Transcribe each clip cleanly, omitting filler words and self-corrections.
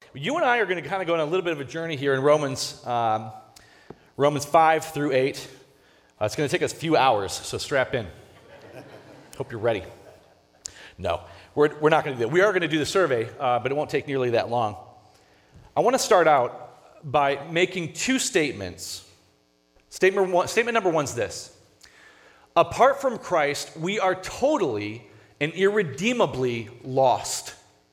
You and I are going to kind of go on a little bit of a journey here in Romans 5 through 8. It's going to take us a few hours, so strap in. Hope you're ready. No, we're not going to do that. We are going to do the survey, but it won't take nearly that long. I want to start out by making two statements. Statement number one is this. Apart from Christ, we are totally and irredeemably lost.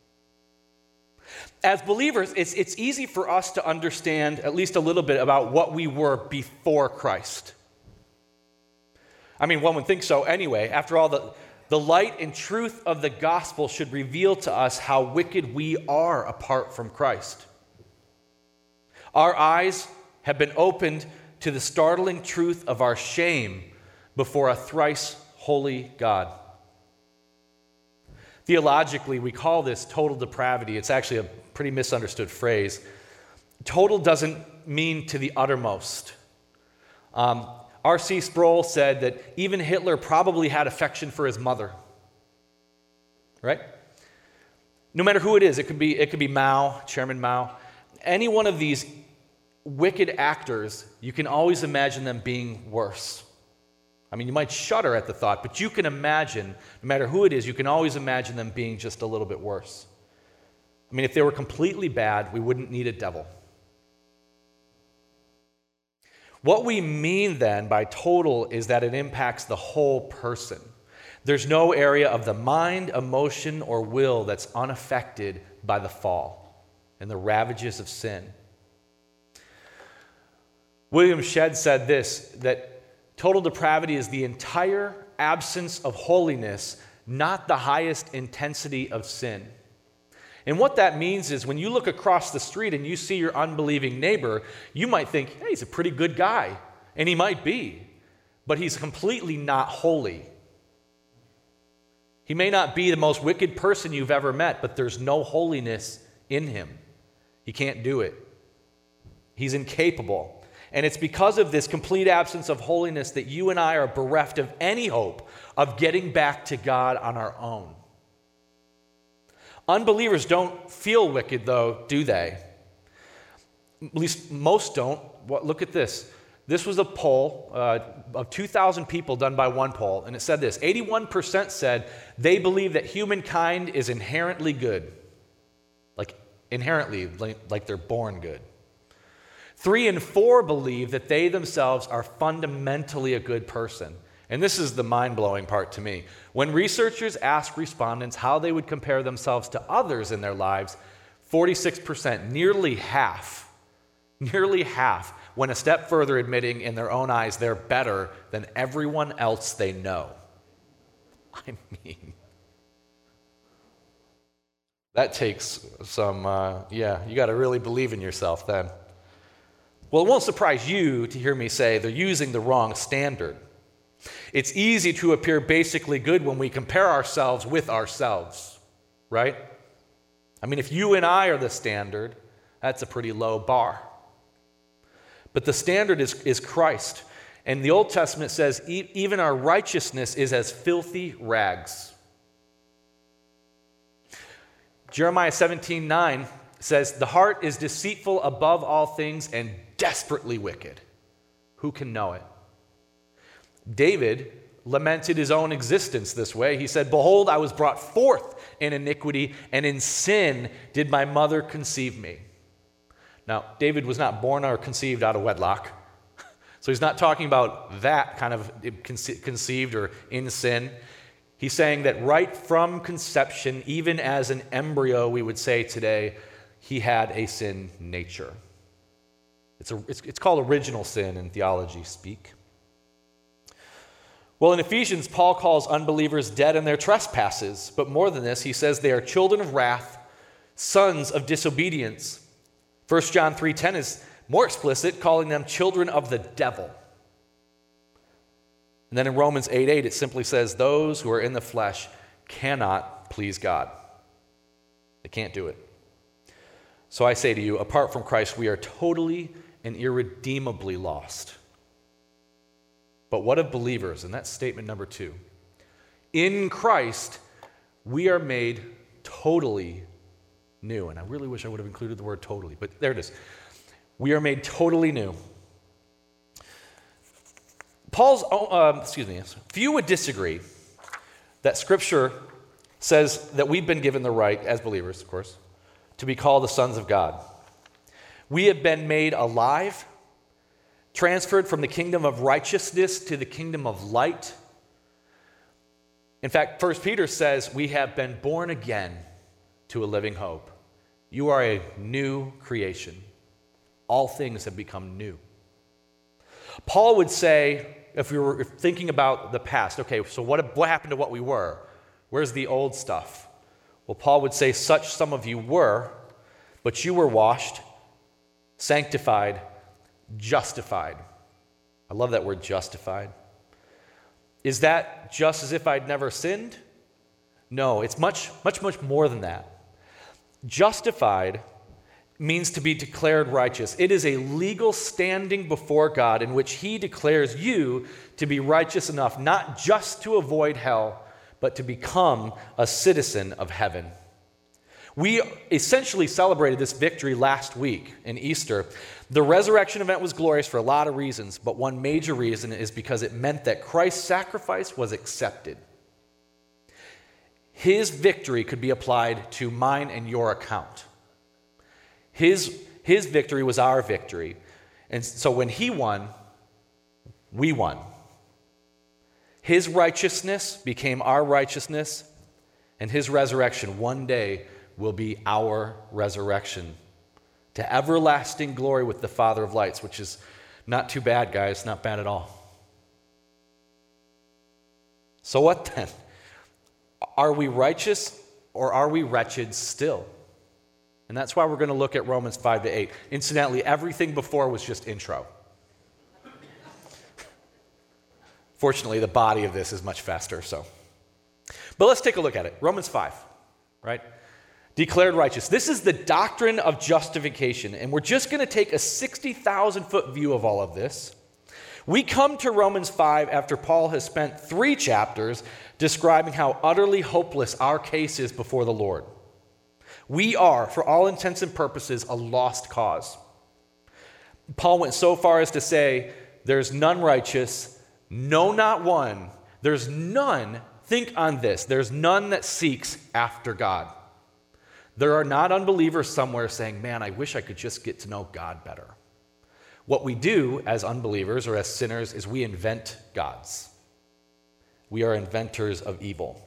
As believers, it's easy for us to understand at least a little bit about what we were before Christ. I mean, one would think so anyway. After all, the light and truth of the gospel should reveal to us how wicked we are apart from Christ. Our eyes have been opened to the startling truth of our shame before a thrice holy God. Theologically, we call this total depravity. It's actually a pretty misunderstood phrase. Total doesn't mean to the uttermost. R.C. Sproul said that even Hitler probably had affection for his mother. Right? No matter who it is, it could be Mao, Chairman Mao. Any one of these wicked actors, you can always imagine them being worse. I mean, you might shudder at the thought, but you can imagine, no matter who it is, you can always imagine them being just a little bit worse. I mean, if they were completely bad, we wouldn't need a devil. What we mean then by total is that it impacts the whole person. There's no area of the mind, emotion, or will that's unaffected by the fall and the ravages of sin. William Shedd said this, that total depravity is the entire absence of holiness, not the highest intensity of sin. And what that means is when you look across the street and you see your unbelieving neighbor, you might think, hey, he's a pretty good guy. And he might be, but he's completely not holy. He may not be the most wicked person you've ever met, but there's no holiness in him. He can't do it. He's incapable. And it's because of this complete absence of holiness that you and I are bereft of any hope of getting back to God on our own. Unbelievers don't feel wicked, though, do they? At least most don't. Look at this. This was a poll of 2,000 people done by one poll, and it said this. 81% said they believe that humankind is inherently good. Inherently, like they're born good. 3 in 4 believe that they themselves are fundamentally a good person. And this is the mind-blowing part to me. When researchers asked respondents how they would compare themselves to others in their lives, 46%, nearly half, went a step further admitting in their own eyes they're better than everyone else they know. I mean, that takes some, you got to really believe in yourself then. Well, it won't surprise you to hear me say they're using the wrong standard. It's easy to appear basically good when we compare ourselves with ourselves, right? I mean, if you and I are the standard, that's a pretty low bar. But the standard is Christ. And the Old Testament says even our righteousness is as filthy rags. Jeremiah 17:9 says, the heart is deceitful above all things and desperately wicked. Who can know it? David lamented his own existence this way. He said, behold, I was brought forth in iniquity, and in sin did my mother conceive me. Now, David was not born or conceived out of wedlock. So he's not talking about that kind of conceived or in sin. He's saying that right from conception, even as an embryo, we would say today, he had a sin nature. It's called original sin in theology speak. Well, in Ephesians, Paul calls unbelievers dead in their trespasses. But more than this, he says they are children of wrath, sons of disobedience. 1 John 3:10 is more explicit, calling them children of the devil. And then in Romans 8:8, it simply says, those who are in the flesh cannot please God. They can't do it. So I say to you, apart from Christ, we are totally and irredeemably lost. But what of believers? And that's statement number 2. In Christ, we are made totally new. And I really wish I would have included the word totally, but there it is. We are made totally new. Few would disagree that Scripture says that we've been given the right, as believers, of course, to be called the sons of God. We have been made alive, transferred from the kingdom of righteousness to the kingdom of light. In fact, 1 Peter says we have been born again to a living hope. You are a new creation. All things have become new. Paul would say, if we were thinking about the past, okay, so what happened to what we were? Where's the old stuff? Well, Paul would say, such some of you were, but you were washed, sanctified, justified. I love that word, justified. Is that just as if I'd never sinned? No, it's much, much, much more than that. Justified means to be declared righteous. It is a legal standing before God in which He declares you to be righteous enough, not just to avoid hell, but to become a citizen of heaven. We essentially celebrated this victory last week in Easter. The resurrection event was glorious for a lot of reasons, but one major reason is because it meant that Christ's sacrifice was accepted. His victory could be applied to mine and your account. His victory was our victory. And so when He won, we won. His righteousness became our righteousness, and His resurrection one day will be our resurrection to everlasting glory with the Father of lights, which is not too bad, guys, not bad at all. So what then? Are we righteous or are we wretched still? And that's why we're going to look at Romans 5-8. Incidentally, everything before was just intro. Fortunately, the body of this is much faster, so. But let's take a look at it. Romans 5, right? Declared righteous. This is the doctrine of justification, and we're just going to take a 60,000-foot view of all of this. We come to Romans 5 after Paul has spent 3 chapters describing how utterly hopeless our case is before the Lord. We are, for all intents and purposes, a lost cause. Paul went so far as to say, there's none righteous, no, not one. There's none, think on this, there's none that seeks after God. There are not unbelievers somewhere saying, man, I wish I could just get to know God better. What we do as unbelievers or as sinners is we invent gods. We are inventors of evil.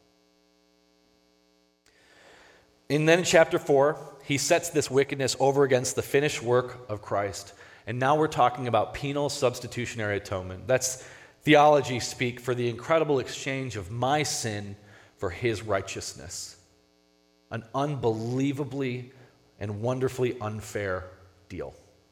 And then in chapter 4, he sets this wickedness over against the finished work of Christ. And now we're talking about penal substitutionary atonement. That's theology speak for the incredible exchange of my sin for His righteousness. An unbelievably and wonderfully unfair deal.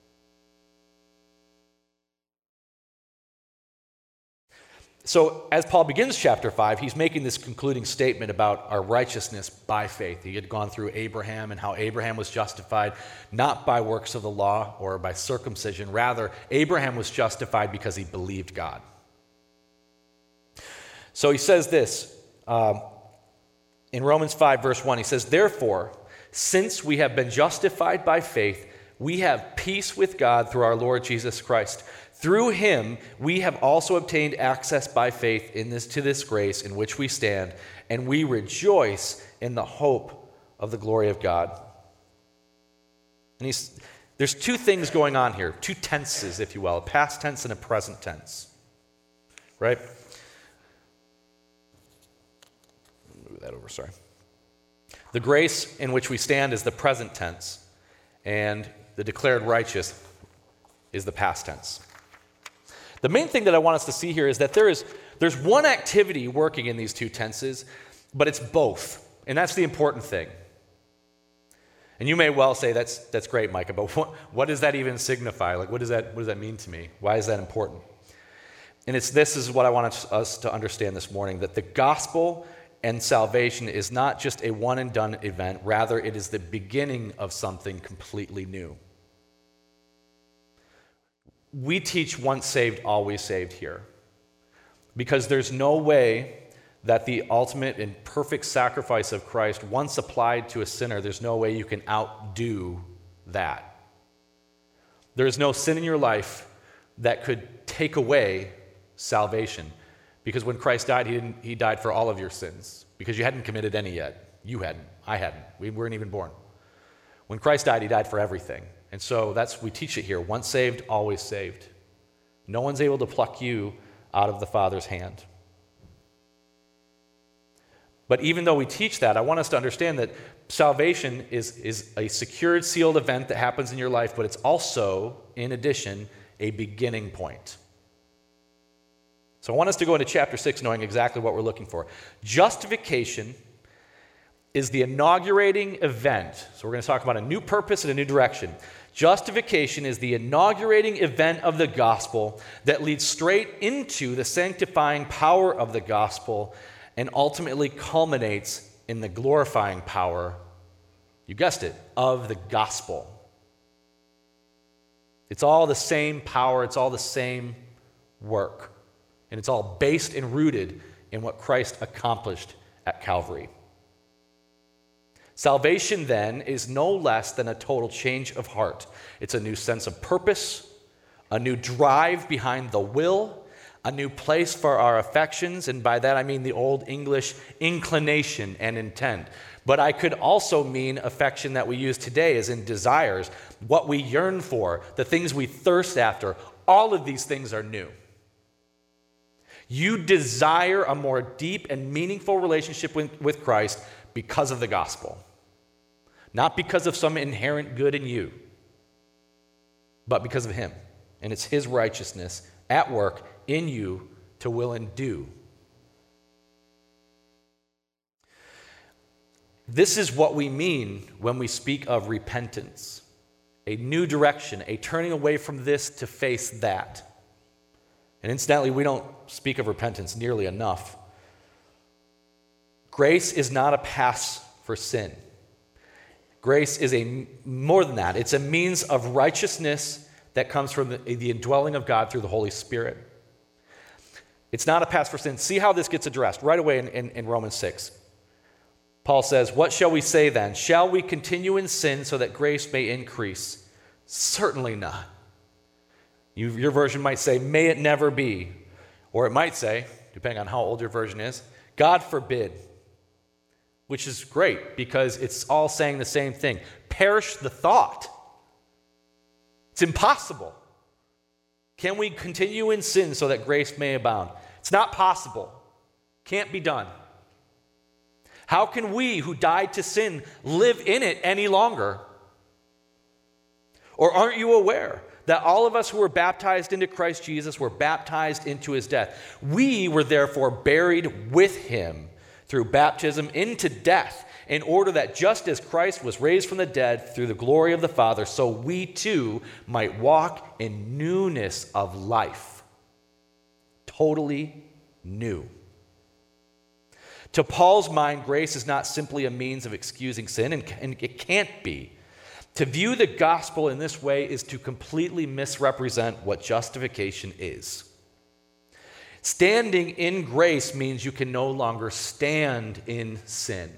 So as Paul begins chapter 5, he's making this concluding statement about our righteousness by faith. He had gone through Abraham and how Abraham was justified not by works of the law or by circumcision. Rather, Abraham was justified because he believed God. So he says this in Romans 5, verse 1. He says, therefore, since we have been justified by faith, we have peace with God through our Lord Jesus Christ. Through Him, we have also obtained access by faith to this grace in which we stand, and we rejoice in the hope of the glory of God. And there's 2 things going on here, 2 tenses, if you will, a past tense and a present tense, right? Move that over, sorry. The grace in which we stand is the present tense, and the declared righteous is the past tense. The main thing that I want us to see here is that there's one activity working in these 2 tenses, but it's both, and that's the important thing. And you may well say, that's great, Micah, but what does that even signify? Like, what does that mean to me? Why is that important? And this is what I want us to understand this morning, that the gospel and salvation is not just a one-and-done event. Rather, it is the beginning of something completely new. We teach once saved, always saved here, because there's no way that the ultimate and perfect sacrifice of Christ, once applied to a sinner, there's no way you can outdo that. There is no sin in your life that could take away salvation. Because when Christ died, he died for all of your sins. Because you hadn't committed any yet. You hadn't. I hadn't. We weren't even born. When Christ died, he died for everything. And so we teach it here. Once saved, always saved. No one's able to pluck you out of the Father's hand. But even though we teach that, I want us to understand that salvation is a secured, sealed event that happens in your life, but it's also, in addition, a beginning point. So I want us to go into chapter 6 knowing exactly what we're looking for. Justification is the inaugurating event. So we're going to talk about a new purpose and a new direction. Justification is the inaugurating event of the gospel that leads straight into the sanctifying power of the gospel and ultimately culminates in the glorifying power, you guessed it, of the gospel. It's all the same power, it's all the same work, and it's all based and rooted in what Christ accomplished at Calvary. Salvation, then, is no less than a total change of heart. It's a new sense of purpose, a new drive behind the will, a new place for our affections, and by that I mean the old English inclination and intent. But I could also mean affection that we use today as in desires, what we yearn for, the things we thirst after. All of these things are new. You desire a more deep and meaningful relationship with Christ because of the gospel. Not because of some inherent good in you, but because of him. And it's his righteousness at work in you to will and do. This is what we mean when we speak of repentance. A new direction, a turning away from this to face that. And incidentally, we don't speak of repentance nearly enough. Grace is not a pass for sin. Grace is more than that. It's a means of righteousness that comes from the indwelling of God through the Holy Spirit. It's not a pass for sin. See how this gets addressed right away in Romans 6. Paul says, "What shall we say then? Shall we continue in sin so that grace may increase? Certainly not." Your version might say, "May it never be." Or it might say, depending on how old your version is, "God forbid." Which is great because it's all saying the same thing. Perish the thought. It's impossible. Can we continue in sin so that grace may abound? It's not possible. Can't be done. How can we who died to sin live in it any longer? Or aren't you aware that all of us who were baptized into Christ Jesus were baptized into his death? We were therefore buried with him through baptism into death, in order that just as Christ was raised from the dead through the glory of the Father, so we too might walk in newness of life. Totally new. To Paul's mind, grace is not simply a means of excusing sin, and it can't be. To view the gospel in this way is to completely misrepresent what justification is. Standing in grace means you can no longer stand in sin.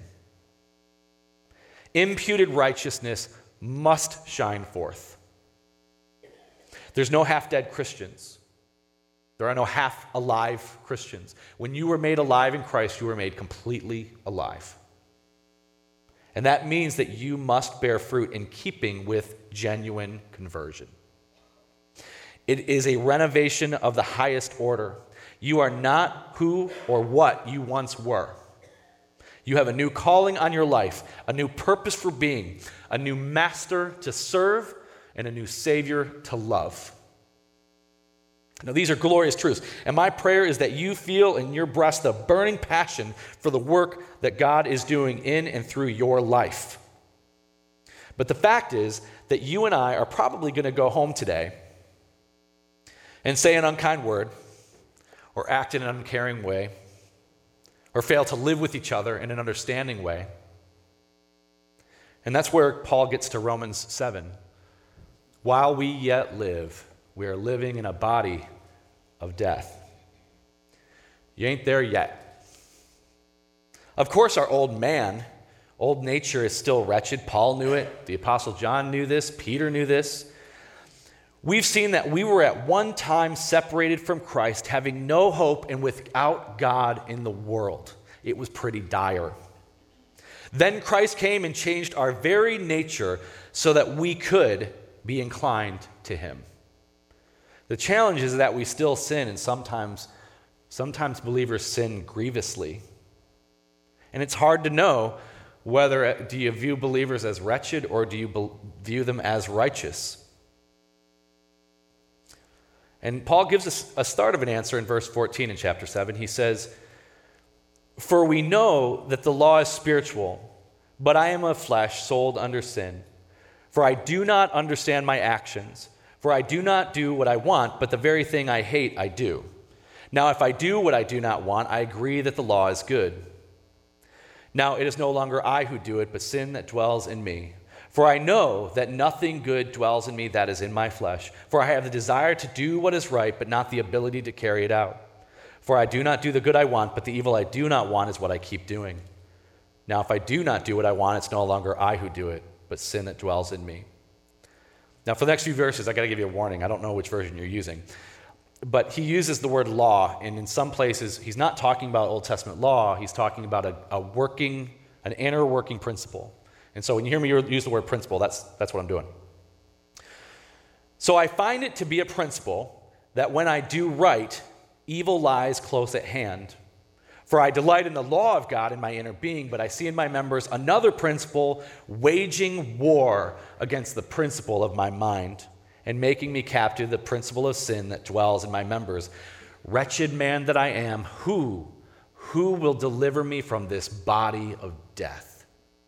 Imputed righteousness must shine forth. There's no half-dead Christians. There are no half-alive Christians. When you were made alive in Christ, you were made completely alive. And that means that you must bear fruit in keeping with genuine conversion. It is a renovation of the highest order. You are not who or what you once were. You have a new calling on your life, a new purpose for being, a new master to serve, and a new Savior to love. Now, these are glorious truths, and my prayer is that you feel in your breast the burning passion for the work that God is doing in and through your life. But the fact is that you and I are probably going to go home today and say an unkind word, or act in an uncaring way, or fail to live with each other in an understanding way. And that's where Paul gets to Romans 7. While we yet live, we are living in a body of death. You ain't there yet. Of course, our old nature is still wretched. Paul knew it. The Apostle John knew this. Peter knew this. We've seen that we were at one time separated from Christ, having no hope and without God in the world. It was pretty dire. Then Christ came and changed our very nature so that we could be inclined to him. The challenge is that we still sin, and sometimes believers sin grievously. And it's hard to know whether do you view believers as wretched or do you view them as righteous. And Paul gives us a start of an answer in verse 14 in chapter 7. He says, "For we know that the law is spiritual, but I am of flesh, sold under sin. For I do not understand my actions. For I do not do what I want, but the very thing I hate I do. Now if I do what I do not want, I agree that the law is good. Now it is no longer I who do it, but sin that dwells in me. For I know that nothing good dwells in me, that is in my flesh. For I have the desire to do what is right, but not the ability to carry it out. For I do not do the good I want, but the evil I do not want is what I keep doing. Now if I do not do what I want, it's no longer I who do it, but sin that dwells in me." Now for the next few verses, I got to give you a warning. I don't know which version you're using. But he uses the word law, and in some places, he's not talking about Old Testament law. He's talking about an inner working principle. And so when you hear me use the word principle, that's what I'm doing. "So I find it to be a principle that when I do right, evil lies close at hand. For I delight in the law of God in my inner being, but I see in my members another principle waging war against the principle of my mind, and making me captive to the principle of sin that dwells in my members. Wretched man that I am, who will deliver me from this body of death?"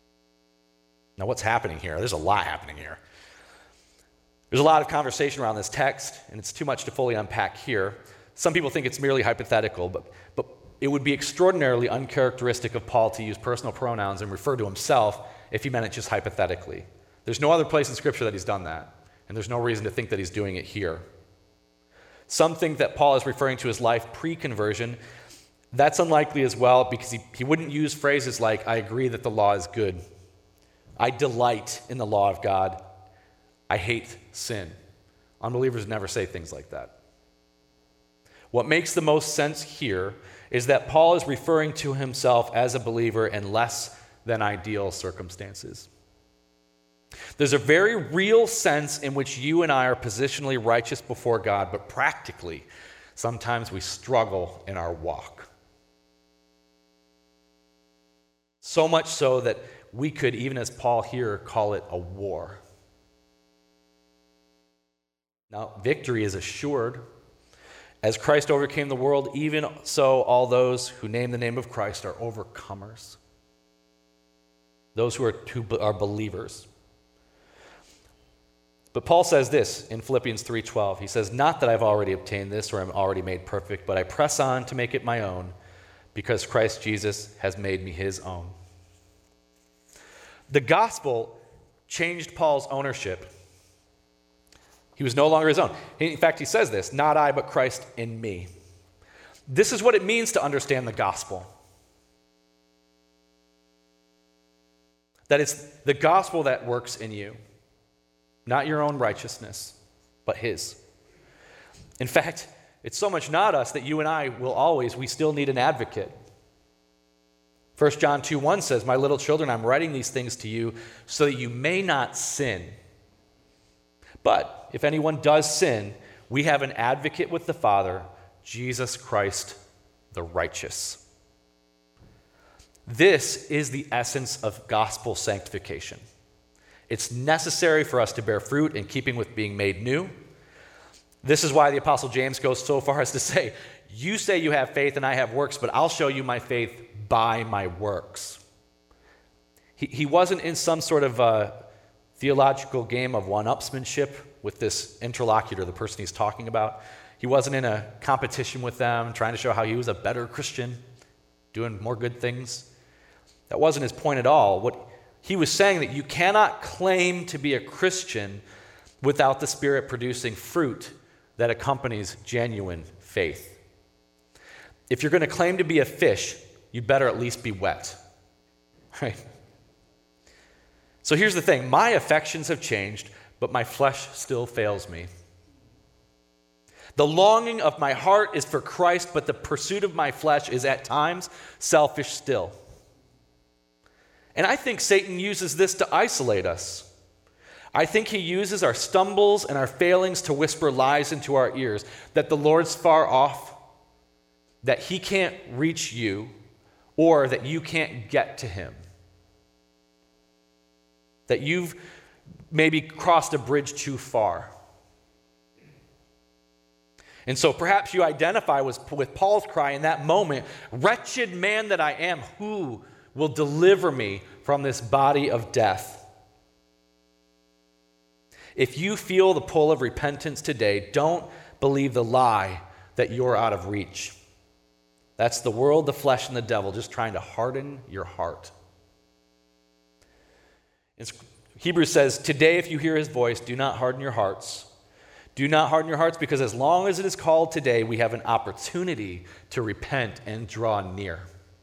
Now what's happening here? There's a lot happening here. There's a lot of conversation around this text, and it's too much to fully unpack here. Some people think it's merely hypothetical, but it would be extraordinarily uncharacteristic of Paul to use personal pronouns and refer to himself if he meant it just hypothetically. There's no other place in Scripture that he's done that. And there's no reason to think that he's doing it here. Some think that Paul is referring to his life pre-conversion. That's unlikely as well, because he wouldn't use phrases like, "I agree that the law is good. I delight in the law of God. I hate sin." Unbelievers never say things like that. What makes the most sense here is that Paul is referring to himself as a believer in less than ideal circumstances. There's a very real sense in which you and I are positionally righteous before God, but practically, sometimes we struggle in our walk. So much so that we could, even as Paul here, call it a war. Now, victory is assured. As Christ overcame the world, even so all those who name the name of Christ are overcomers. Those who are believers. But Paul says this in Philippians 3:12. He says, "Not that I've already obtained this or am already made perfect, but I press on to make it my own, because Christ Jesus has made me his own." The gospel changed Paul's ownership. He was no longer his own. In fact, he says this, "Not I, but Christ in me." This is what it means to understand the gospel. That it's the gospel that works in you. Not your own righteousness, but his. In fact, it's so much not us that you and I we still need an advocate. 1 John 2:1 says, "My little children, I'm writing these things to you so that you may not sin. But if anyone does sin, we have an advocate with the Father, Jesus Christ the righteous." This is the essence of gospel sanctification. It's necessary for us to bear fruit in keeping with being made new. This is why the Apostle James goes so far as to say, "You say you have faith and I have works, but I'll show you my faith by my works." He wasn't in some sort of theological game of one-upsmanship with this interlocutor, the person he's talking about. He wasn't in a competition with them, trying to show how he was a better Christian, doing more good things. That wasn't his point at all. What he was saying that you cannot claim to be a Christian without the Spirit producing fruit that accompanies genuine faith. If you're going to claim to be a fish, you better at least be wet. right? So here's the thing. My affections have changed, but my flesh still fails me. The longing of my heart is for Christ, but the pursuit of my flesh is at times selfish still. And I think Satan uses this to isolate us. I think he uses our stumbles and our failings to whisper lies into our ears, that the Lord's far off, that he can't reach you, or that you can't get to him. That you've maybe crossed a bridge too far. And so perhaps you identify with Paul's cry in that moment, "Wretched man that I am, who will deliver me from this body of death?" If you feel the pull of repentance today, don't believe the lie that you're out of reach. That's the world, the flesh, and the devil just trying to harden your heart. Hebrews says, "Today if you hear his voice, do not harden your hearts." Do not harden your hearts, because as long as it is called today, we have an opportunity to repent and draw near.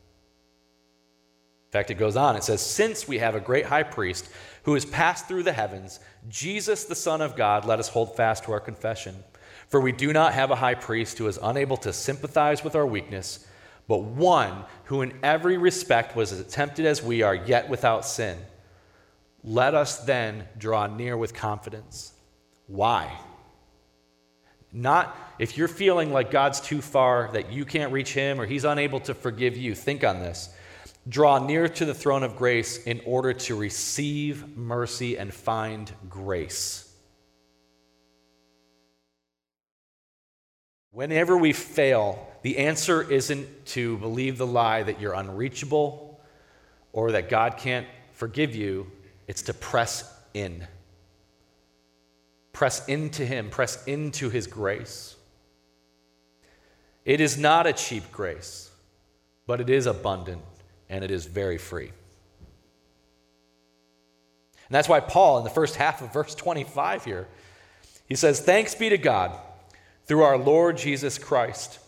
In fact, it goes on. It says, "Since we have a great high priest who has passed through the heavens, Jesus, the Son of God, let us hold fast to our confession. For we do not have a high priest who is unable to sympathize with our weakness, but one who in every respect was as tempted as we are, yet without sin. Let us then draw near with confidence." Why? Not if you're feeling like God's too far, that you can't reach him, or he's unable to forgive you. Think on this. Draw near to the throne of grace in order to receive mercy and find grace. Whenever we fail, the answer isn't to believe the lie that you're unreachable or that God can't forgive you. It's to press in. Press into him. Press into his grace. It is not a cheap grace, but it is abundant. And it is very free. And that's why Paul, in the first half of verse 25 here, he says, "Thanks be to God through our Lord Jesus Christ."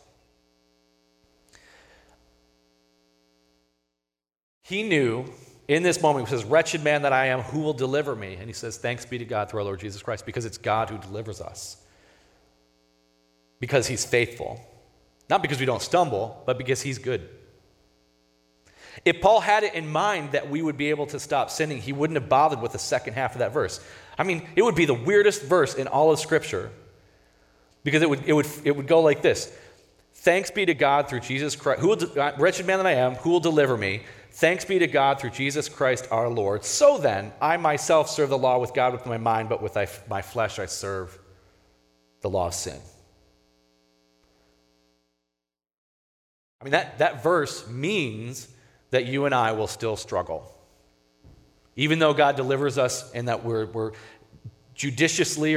He knew in this moment, he says, "Wretched man that I am, who will deliver me?" And he says, "Thanks be to God through our Lord Jesus Christ," because it's God who delivers us. Because he's faithful. Not because we don't stumble, but because he's good. If Paul had it in mind that we would be able to stop sinning, he wouldn't have bothered with the second half of that verse. I mean, it would be the weirdest verse in all of Scripture, because it would go like this: "Thanks be to God through Jesus Christ, wretched man that I am, who will deliver me? Thanks be to God through Jesus Christ our Lord. So then, I myself serve the law with God with my mind, but with my flesh I serve the law of sin." I mean, that verse means that you and I will still struggle. Even though God delivers us and that we're judicially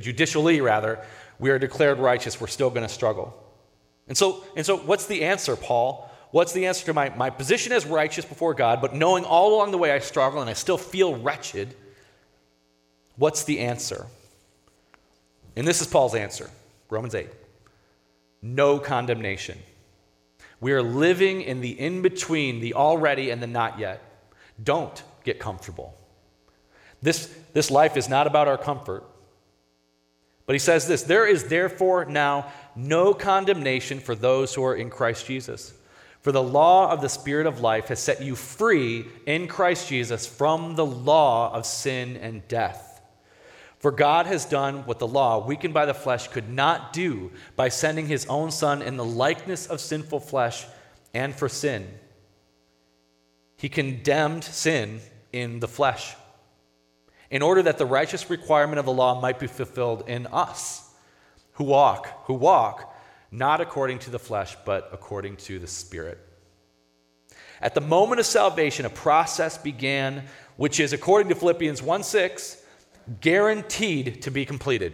we are declared righteous, we're still going to struggle. And so what's the answer, Paul? What's the answer to my position as righteous before God, but knowing all along the way I struggle and I still feel wretched? What's the answer? And this is Paul's answer, Romans 8. No condemnation. We are living in the in-between, the already and the not yet. Don't get comfortable. This life is not about our comfort. But he says this: "There is therefore now no condemnation for those who are in Christ Jesus. For the law of the Spirit of life has set you free in Christ Jesus from the law of sin and death. For God has done what the law, weakened by the flesh, could not do by sending his own Son in the likeness of sinful flesh and for sin. He condemned sin in the flesh, in order that the righteous requirement of the law might be fulfilled in us, who walk not according to the flesh, but according to the Spirit." At the moment of salvation, a process began, which is, according to Philippians 1:6, guaranteed to be completed.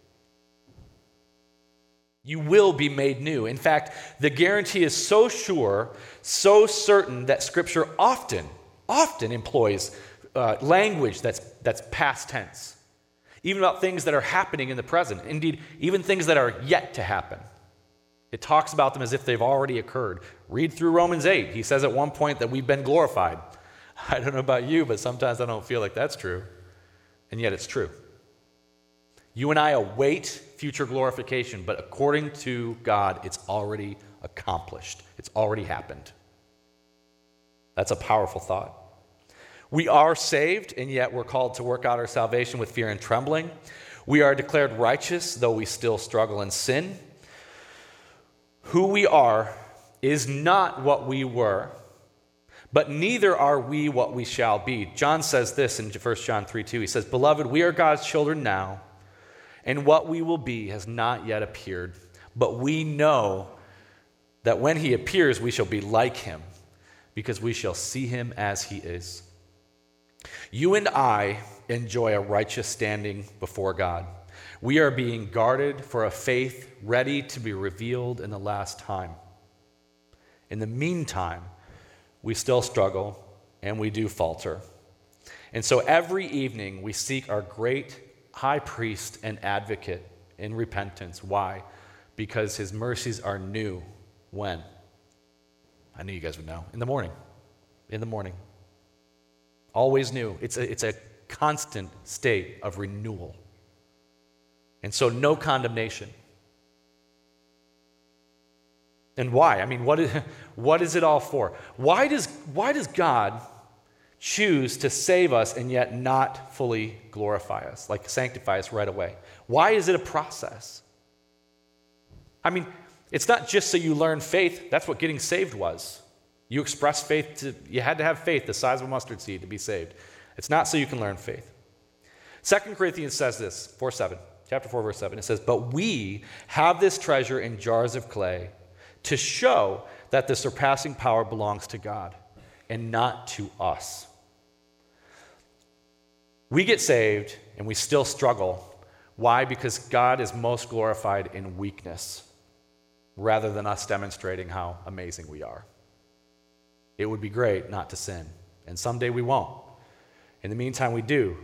You will be made new. In fact, the guarantee is so sure, so certain, that Scripture often employs language that's past tense, even about things that are happening in the present. Indeed, even things that are yet to happen. It talks about them as if they've already occurred. Read through Romans 8. He says at one point that we've been glorified. I don't know about you, but sometimes I don't feel like that's true. And yet it's true. You and I await future glorification, but according to God, it's already accomplished. It's already happened. That's a powerful thought. We are saved, and yet we're called to work out our salvation with fear and trembling. We are declared righteous, though we still struggle in sin. Who we are is not what we were, but neither are we what we shall be. John says this in 1 John 3:2. He says, "Beloved, we are God's children now, and what we will be has not yet appeared. But we know that when he appears, we shall be like him, because we shall see him as he is." You and I enjoy a righteous standing before God. We are being guarded for a faith ready to be revealed in the last time. In the meantime, we still struggle and we do falter. And so every evening we seek our great high priest and advocate in repentance. Why? Because his mercies are new. When? I knew you guys would know. In the morning. In the morning. Always new. It's a constant state of renewal. And so no condemnation. And why? I mean, what is it all for? Why does God choose to save us and yet not fully glorify us, like sanctify us right away? Why is it a process? I mean, it's not just so you learn faith. That's what getting saved was. You express faith. You had to have faith the size of a mustard seed to be saved. It's not so you can learn faith. 2 Corinthians says this, chapter 4, verse 7. It says, "But we have this treasure in jars of clay to show that the surpassing power belongs to God and not to us." We get saved and we still struggle. Why? Because God is most glorified in weakness rather than us demonstrating how amazing we are. It would be great not to sin, and someday we won't. In the meantime, we do.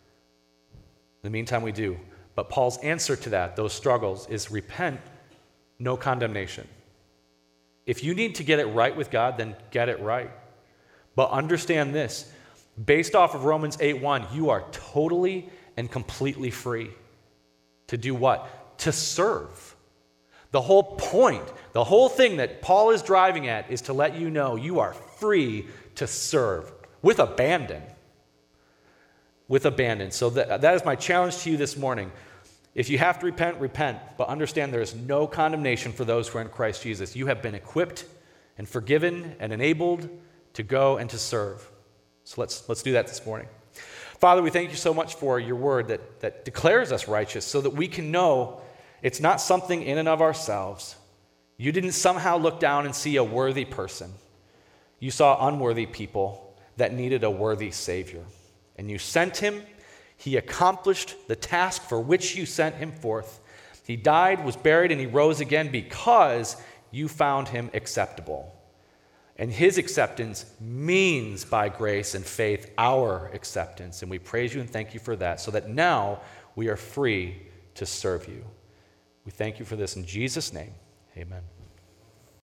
But Paul's answer to that, those struggles, is repent, no condemnation. If you need to get it right with God, then get it right. But understand this, based off of Romans 8:1, you are totally and completely free. To do what? To serve. The whole point, the whole thing that Paul is driving at is to let you know you are free to serve with abandon. With abandon. So that is my challenge to you this morning. If you have to repent, repent. But understand there is no condemnation for those who are in Christ Jesus. You have been equipped and forgiven and enabled to go and to serve. So let's do that this morning. Father, we thank you so much for your word that declares us righteous so that we can know it's not something in and of ourselves. You didn't somehow look down and see a worthy person. You saw unworthy people that needed a worthy Savior. And you sent him. He accomplished the task for which you sent him forth. He died, was buried, and he rose again because you found him acceptable. And his acceptance means by grace and faith our acceptance. And we praise you and thank you for that, so that now we are free to serve you. We thank you for this in Jesus' name. Amen.